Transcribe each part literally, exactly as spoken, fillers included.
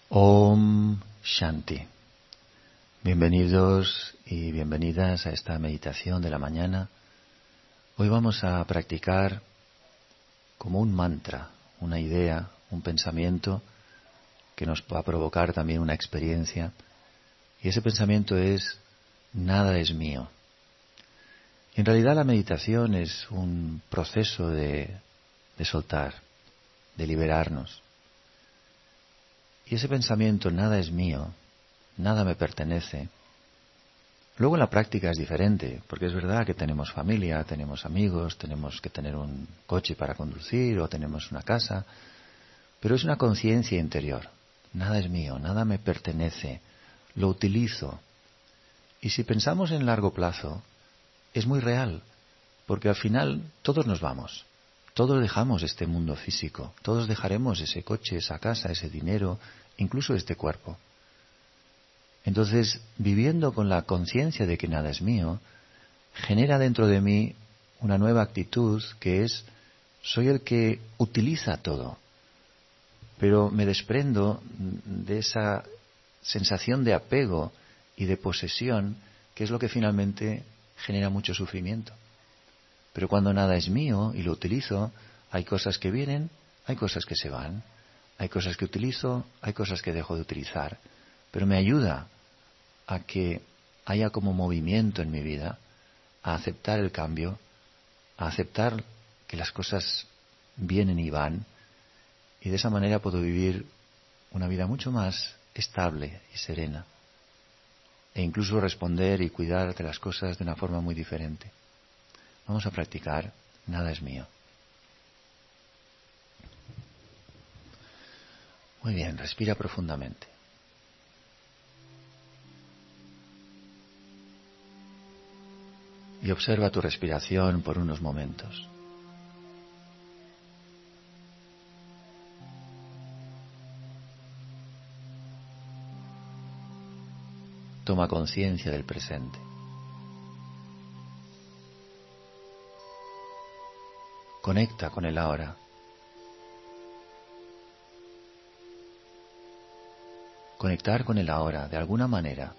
Om Shanti. Bienvenidos y bienvenidas a esta meditación de la mañana. Hoy vamos a practicar como un mantra, una idea, un pensamiento que nos va a provocar también una experiencia. Y ese pensamiento es: nada es mío. Y en realidad la meditación es un proceso de, de soltar, de liberarnos. Y ese pensamiento, nada es mío, nada me pertenece. Luego en la práctica es diferente, porque es verdad que tenemos familia, tenemos amigos, tenemos que tener un coche para conducir o tenemos una casa, pero es una conciencia interior. Nada es mío, nada me pertenece, lo utilizo. Y si pensamos en largo plazo, es muy real, porque al final todos nos vamos. Todos dejamos este mundo físico, todos dejaremos ese coche, esa casa, ese dinero, incluso este cuerpo. Entonces, viviendo con la conciencia de que nada es mío, genera dentro de mí una nueva actitud que es: soy el que utiliza todo, pero me desprendo de esa sensación de apego y de posesión, que es lo que finalmente genera mucho sufrimiento. Pero cuando nada es mío y lo utilizo, hay cosas que vienen, hay cosas que se van, hay cosas que utilizo, hay cosas que dejo de utilizar, pero me ayuda a que haya como movimiento en mi vida, a aceptar el cambio, a aceptar que las cosas vienen y van, y de esa manera puedo vivir una vida mucho más estable y serena, e incluso responder y cuidar de las cosas de una forma muy diferente. Vamos a practicar, nada es mío. Muy bien, respira profundamente. Y observa tu respiración por unos momentos. Toma conciencia del presente. Conecta con el ahora. Conectar con el ahora, de alguna manera,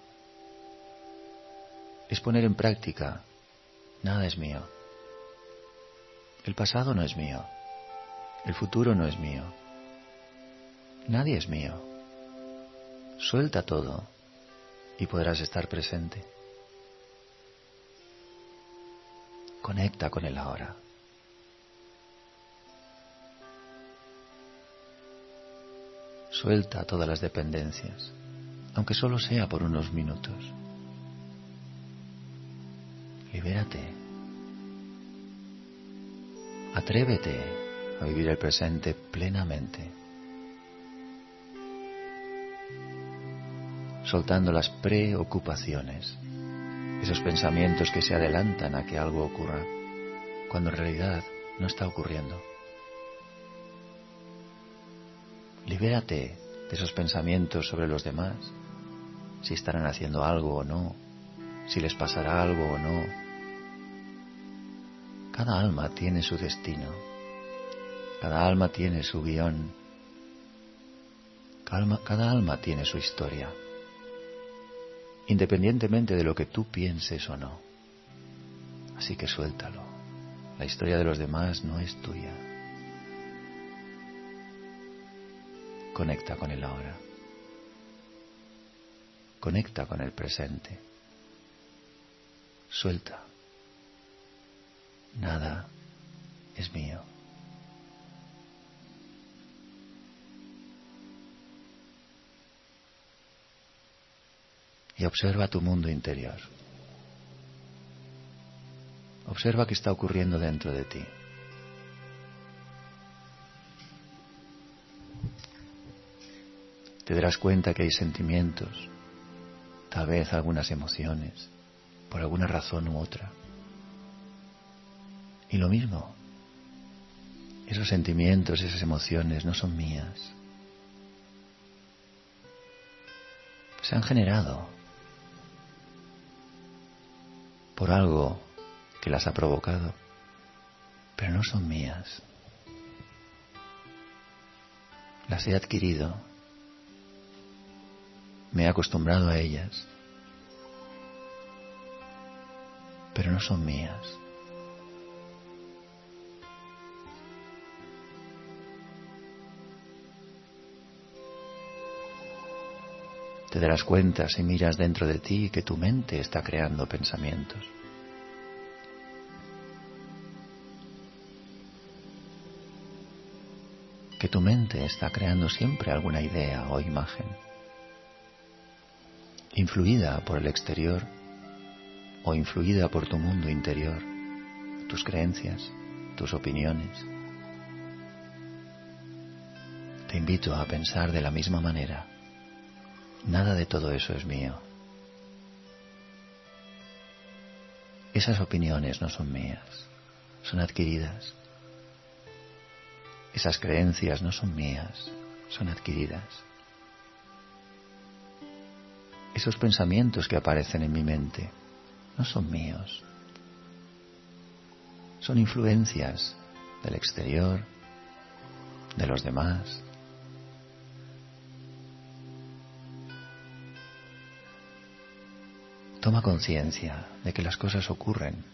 es poner en práctica: nada es mío. El pasado no es mío. El futuro no es mío. Nadie es mío. Suelta todo y podrás estar presente. Conecta con el ahora. Suelta todas las dependencias, aunque solo sea por unos minutos. Libérate. Atrévete a vivir el presente plenamente, soltando las preocupaciones, esos pensamientos que se adelantan a que algo ocurra, cuando en realidad no está ocurriendo. Libérate de esos pensamientos sobre los demás, si estarán haciendo algo o no, si les pasará algo o no. Cada alma tiene su destino, cada alma tiene su guión, cada alma, cada alma tiene su historia, independientemente de lo que tú pienses o no. Así que suéltalo. La historia de los demás no es tuya. Conecta con el ahora. Conecta con el presente. Suelta. Nada es mío. Y observa tu mundo interior. Observa qué está ocurriendo dentro de ti. Te darás cuenta que hay sentimientos, tal vez algunas emociones, por alguna razón u otra. Y lo mismo, esos sentimientos, esas emociones no son mías. Se han generado por algo que las ha provocado, pero no son mías. Las he adquirido Me he acostumbrado a ellas, pero no son mías. Te darás cuenta si miras dentro de ti que tu mente está creando pensamientos. Que tu mente está creando siempre alguna idea o imagen, influida por el exterior o influida por tu mundo interior, tus creencias, tus opiniones. Te invito a pensar de la misma manera. Nada de todo eso es mío. Esas opiniones no son mías, son adquiridas. Esas creencias no son mías, son adquiridas. Esos pensamientos que aparecen en mi mente no son míos. Son influencias del exterior, de los demás. Toma conciencia de que las cosas ocurren,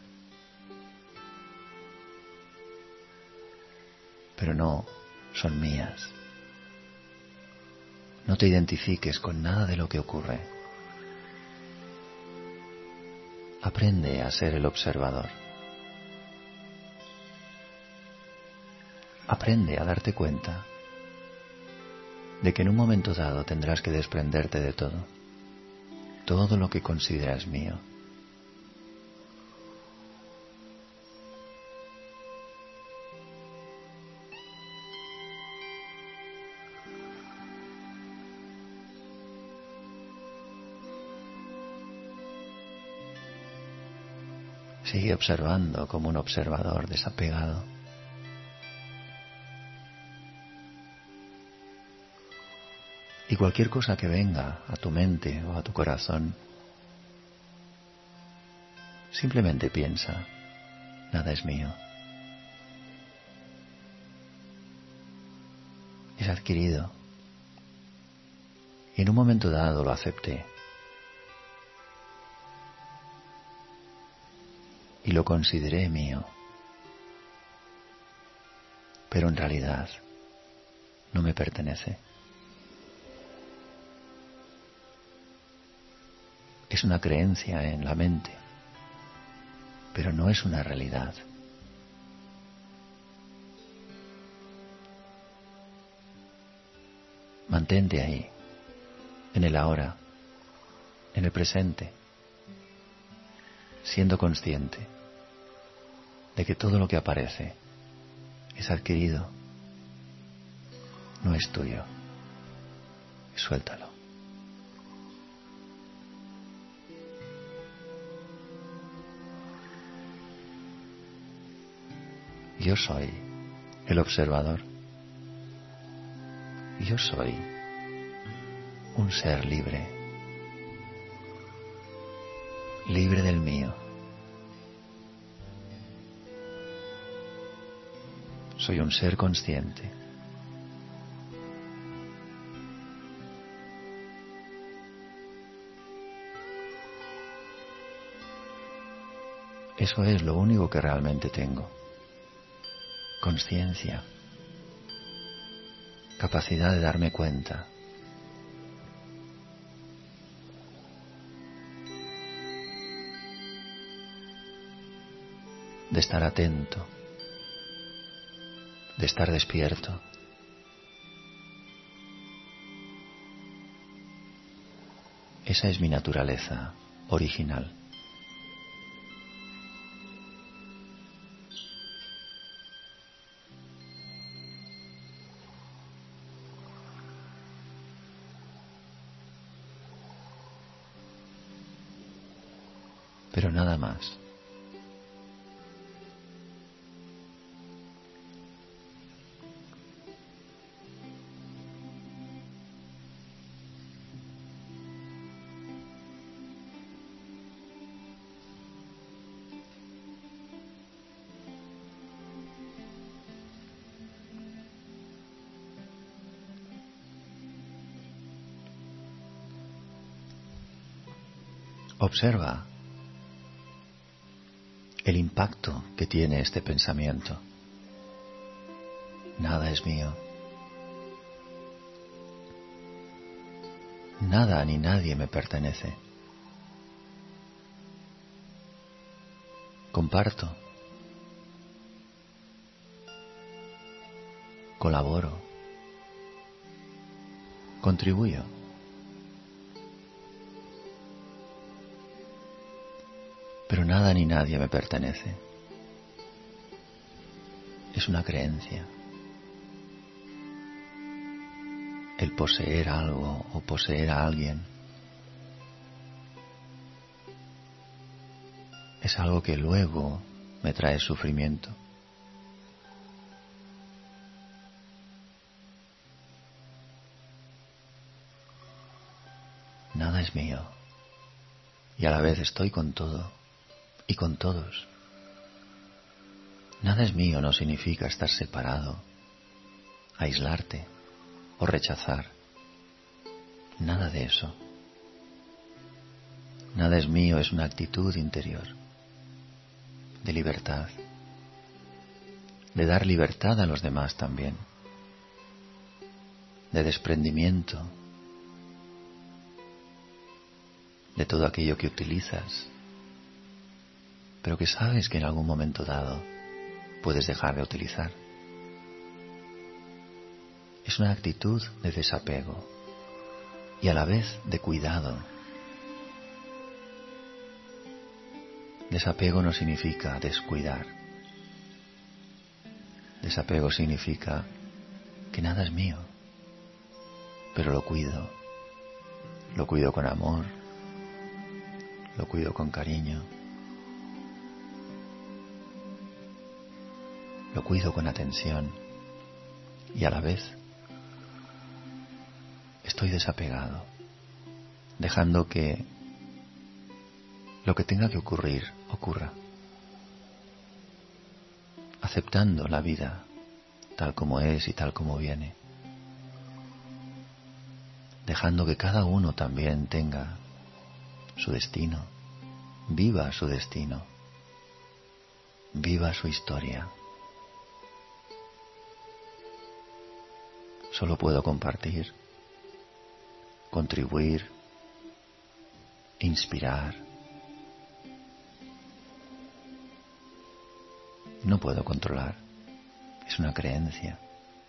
pero no son mías. No te identifiques con nada de lo que ocurre. Aprende a ser el observador. Aprende a darte cuenta de que en un momento dado tendrás que desprenderte de todo, todo lo que consideras mío. Sigue observando como un observador desapegado. Y cualquier cosa que venga a tu mente o a tu corazón, simplemente piensa, nada es mío. Es adquirido. Y en un momento dado lo acepté. Y lo consideré mío. Pero en realidad no me pertenece. Es una creencia en la mente, pero no es una realidad. Mantente ahí, en el ahora, en el presente, siendo consciente de que todo lo que aparece es adquirido, no es tuyo. Y suéltalo. Yo soy el observador. Yo soy un ser libre, libre del mío. Soy un ser consciente. Eso es lo único que realmente tengo. Conciencia, capacidad de darme cuenta, de estar atento, de estar despierto. Esa es mi naturaleza original. Pero nada más. Observa el impacto que tiene este pensamiento. Nada es mío. Nada ni nadie me pertenece. Comparto. Colaboro. Contribuyo. Pero nada ni nadie me pertenece. Es una creencia. El poseer algo o poseer a alguien es algo que luego me trae sufrimiento. Nada es mío y a la vez estoy con todo y con todos. Nada es mío no significa estar separado, aislarte o rechazar. Nada de eso. Nada es mío es una actitud interior de libertad, de dar libertad a los demás también, de desprendimiento de todo aquello que utilizas, pero que sabes que en algún momento dado puedes dejar de utilizar. Es una actitud de desapego y a la vez de cuidado. Desapego no significa descuidar. Desapego significa que nada es mío, pero lo cuido. Lo cuido con amor, lo cuido con cariño, lo cuido con atención y a la vez estoy desapegado, dejando que lo que tenga que ocurrir, ocurra, aceptando la vida tal como es y tal como viene, dejando que cada uno también tenga su destino, viva su destino, viva su historia. Solo puedo compartir, contribuir, inspirar. No puedo controlar, es una creencia.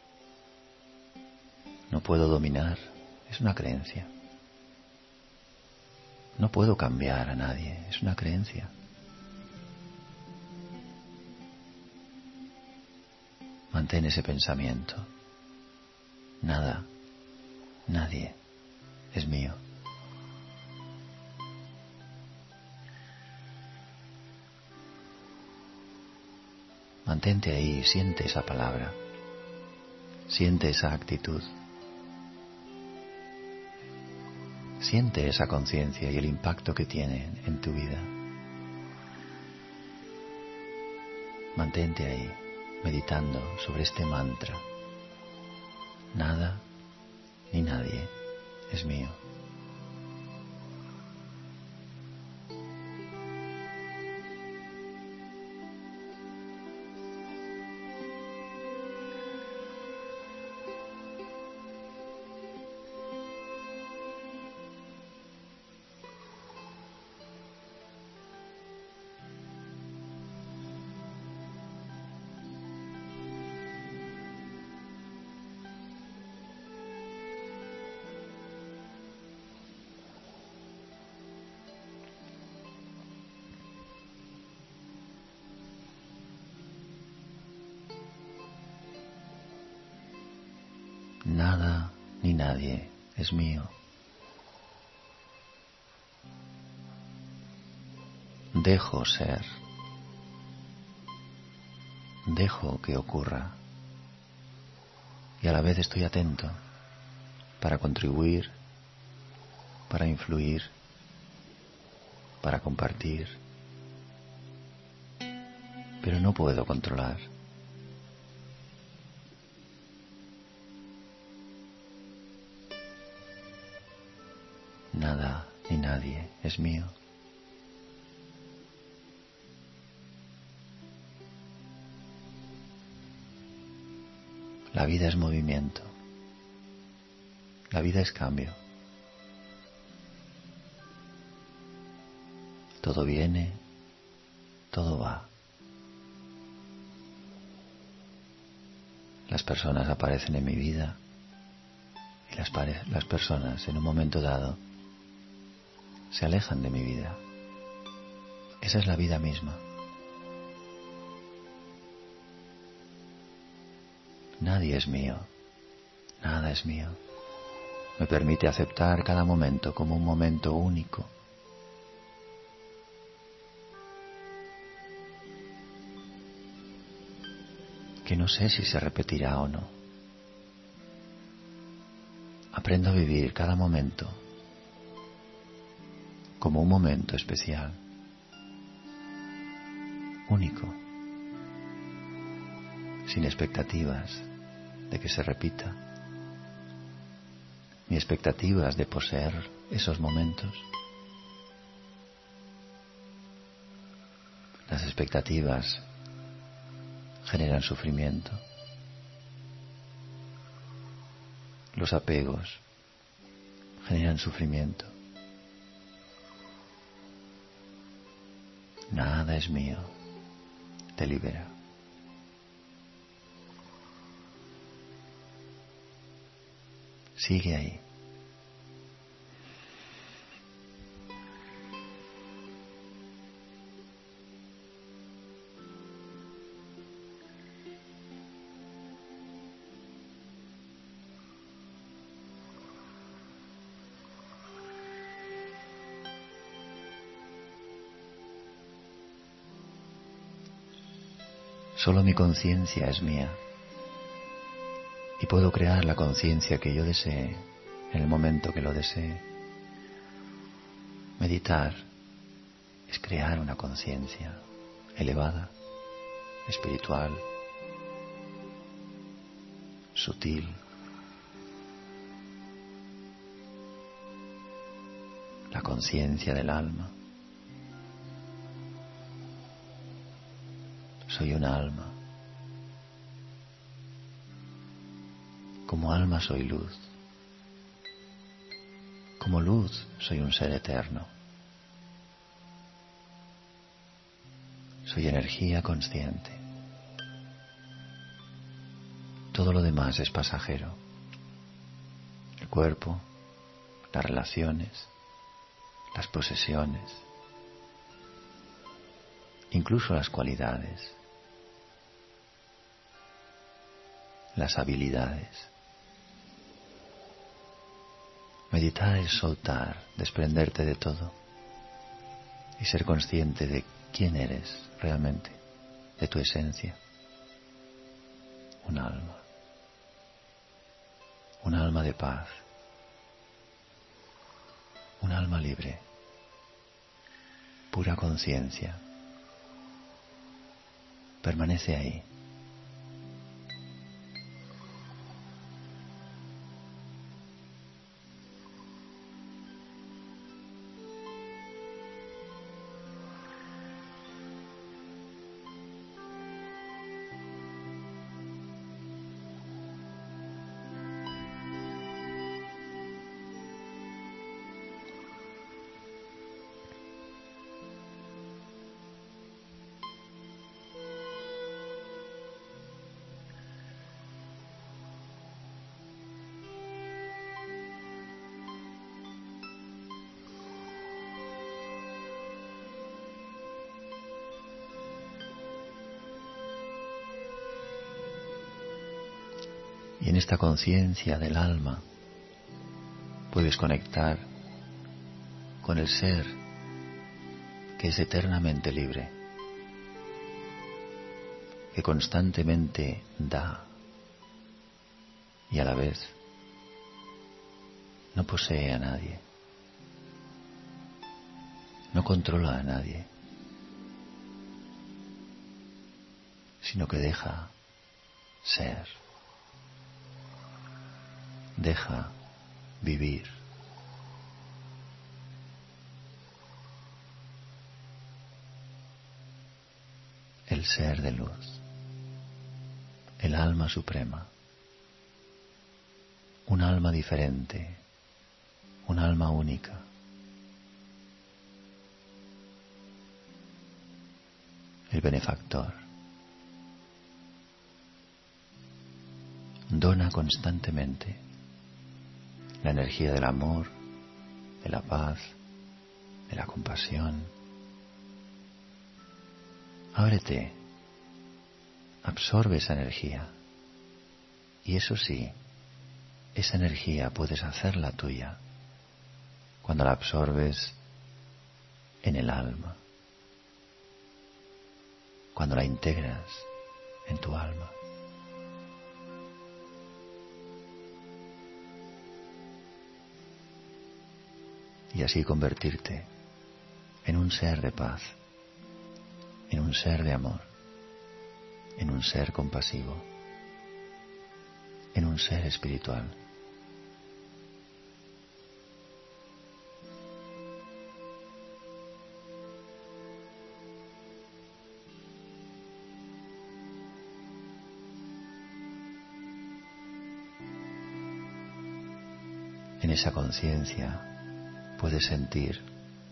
No puedo dominar, es una creencia. No puedo cambiar a nadie, es una creencia. Mantén ese pensamiento. Nada, nadie es mío. Mantente ahí, siente esa palabra, siente esa actitud, siente esa conciencia y el impacto que tiene en tu vida. Mantente ahí, meditando sobre este mantra. Nada ni nadie es mío. Nada ni nadie es mío. Dejo ser. Dejo que ocurra. Y a la vez estoy atento para contribuir, para influir, para compartir. Pero no puedo controlar. Nada ni nadie es mío. La vida es movimiento. La vida es cambio. Todo viene, todo va. Las personas aparecen en mi vida y las, pare- las personas en un momento dado se alejan de mi vida. Esa es la vida misma. Nadie es mío, nada es mío. Me permite aceptar cada momento como un momento único. Que no sé si se repetirá o no. Aprendo a vivir cada momento como un momento especial, único, sin expectativas de que se repita, ni expectativas de poseer esos momentos. Las expectativas generan sufrimiento. Los apegos generan sufrimiento. Nada es mío. Te libera. Sigue ahí. Solo mi conciencia es mía y puedo crear la conciencia que yo desee en el momento que lo desee. Meditar es crear una conciencia elevada, espiritual, sutil. La conciencia del alma. Soy un alma. Como alma soy luz. Como luz soy un ser eterno. Soy energía consciente. Todo lo demás es pasajero. El cuerpo, las relaciones, las posesiones, incluso las cualidades, las habilidades. Meditar es soltar, desprenderte de todo y ser consciente de quién eres realmente, de tu esencia. Un alma, un alma de paz, un alma libre, pura conciencia. Permanece ahí. Y en esta conciencia del alma puedes conectar con el ser que es eternamente libre, que constantemente da y a la vez no posee a nadie, no controla a nadie, sino que deja ser. Deja vivir. El ser de luz, el alma suprema, un alma diferente, un alma única. El benefactor dona constantemente la energía del amor, de la paz, de la compasión. Ábrete, absorbe esa energía. Y eso sí, esa energía puedes hacerla tuya cuando la absorbes en el alma, cuando la integras en tu alma. Y así convertirte en un ser de paz, en un ser de amor, en un ser compasivo, en un ser espiritual. En esa conciencia puedes sentir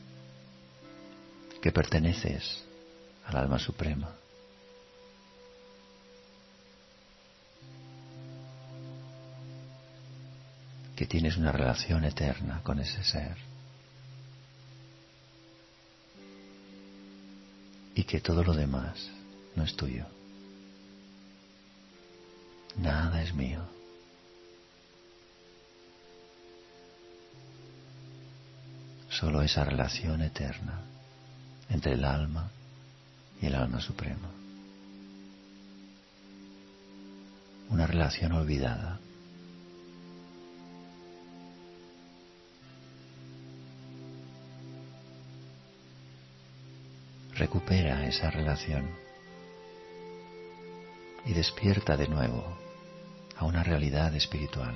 que perteneces al alma suprema, que tienes una relación eterna con ese ser y que todo lo demás no es tuyo. Nada es mío. Solo esa relación eterna entre el alma y el alma suprema. Una relación olvidada. Recupera esa relación y despierta de nuevo a una realidad espiritual.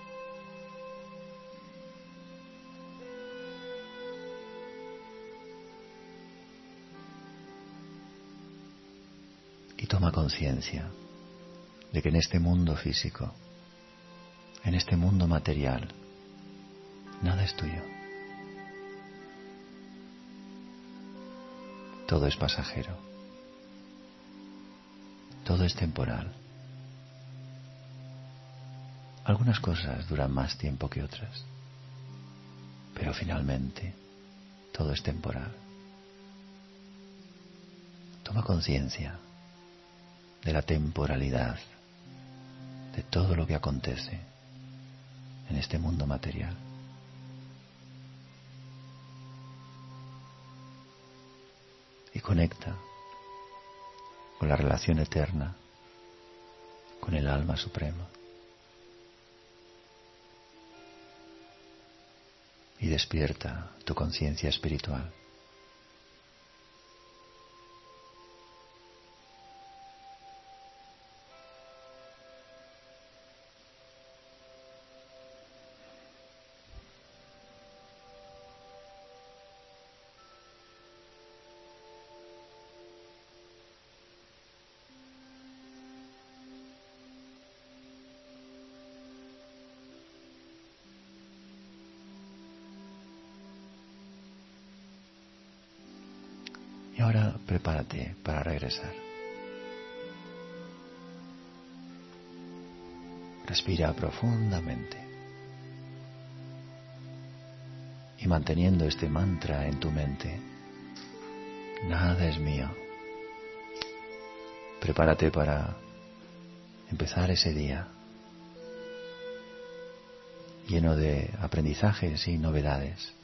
Y toma conciencia de que en este mundo físico, en este mundo material, nada es tuyo. Todo es pasajero. Todo es temporal. Algunas cosas duran más tiempo que otras, pero finalmente todo es temporal. Toma conciencia de la temporalidad de todo lo que acontece en este mundo material. Y conecta con la relación eterna con el alma suprema. Y despierta tu conciencia espiritual. Y ahora prepárate para regresar. Respira profundamente y manteniendo este mantra en tu mente, nada es mío. Prepárate para empezar ese día lleno de aprendizajes y novedades,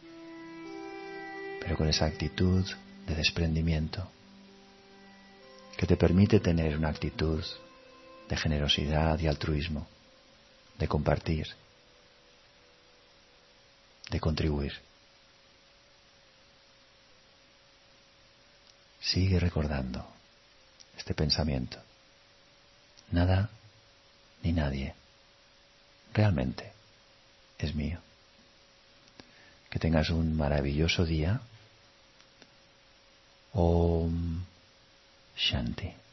pero con esa actitud de desprendimiento que te permite tener una actitud de generosidad y altruismo, de compartir, de contribuir. Sigue recordando este pensamiento. Nada ni nadie realmente es mío. Que tengas un maravilloso día. Om Shanti.